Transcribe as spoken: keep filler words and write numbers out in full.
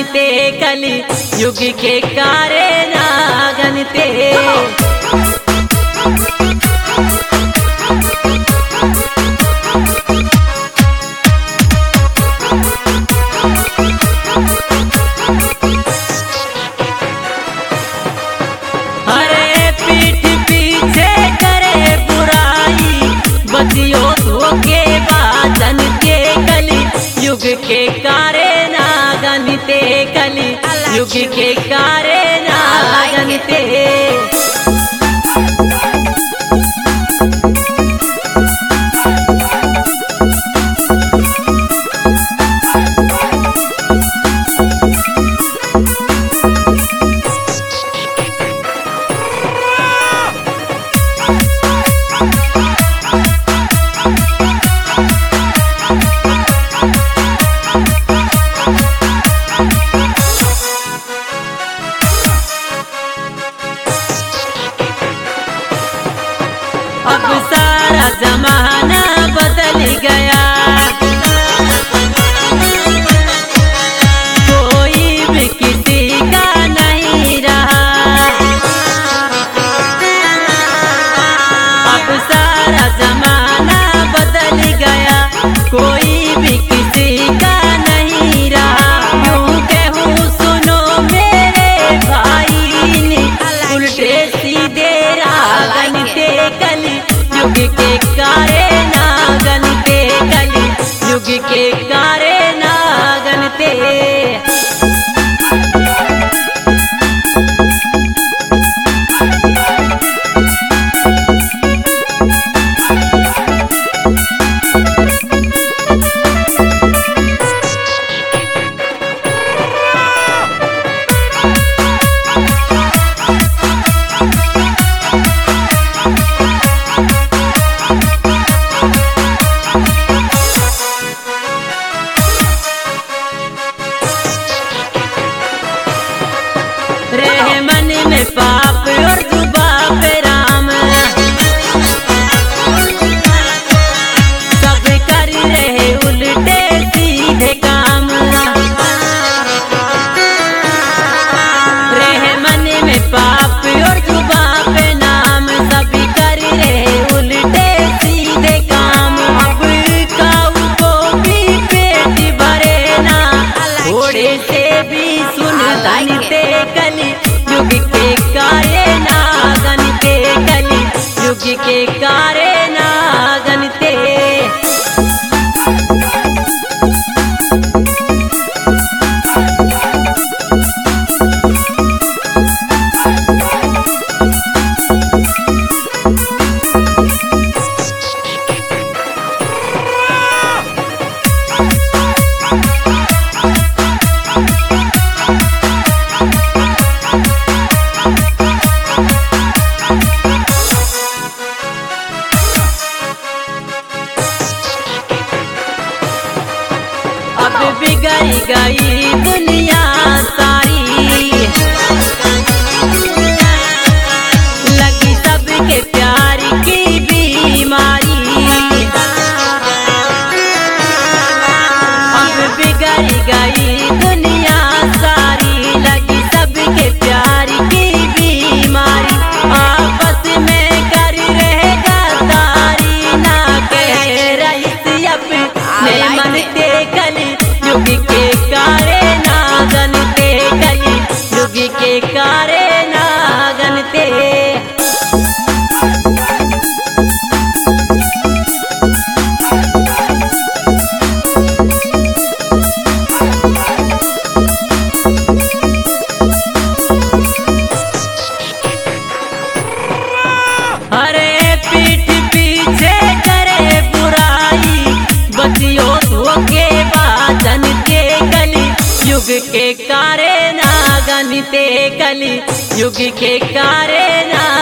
गणते कली युग के कारे ना गणते। अरे पीठ पीछे करे बुराई बतियो धोखे बाजन के कली युग के कारे ना गणते कली युग के कारे ना गणते। अब सारा जमाना बदल गया, कोई भी किसी का नहीं रहा। अब सारा जमाना बदल गया, कोई भी किसी का नहीं रहा। यूं कहूँ सुनो मेरे भाई ने उल्टे सीधे राह गणते कली युग के कारे ना गणते कली युग के कारे ना गणते। रहे मन में पाप और जुबां पे राम, सब कर रहे उल्टे सीधे काम। रहे मन में पाप और जुबां पे नाम, सब कर रहे उल्टे सीधे काम। अब काऊ को भी पेट भरे ना, घोड़े से भी सुन गणते कली युग के कारे ना गणते कली युग के कारे ना गणते। अब बिगड़ गई दुनिया सारी, लगी सबके प्यार की बीमारी। अब बिगड़ गई दुनिया सारी, लगी सबके प्यार की बीमारी। आपस में कर रहे गद्दारी, ना कह रही अपने मनते कली युग के कारे ना गणते कली युग के कारे ना गणते। अरे पीठ पीछे करे बुराई बतियो धोखे बाजन के कली युग के कारे ना गणते कली युग के कारे ना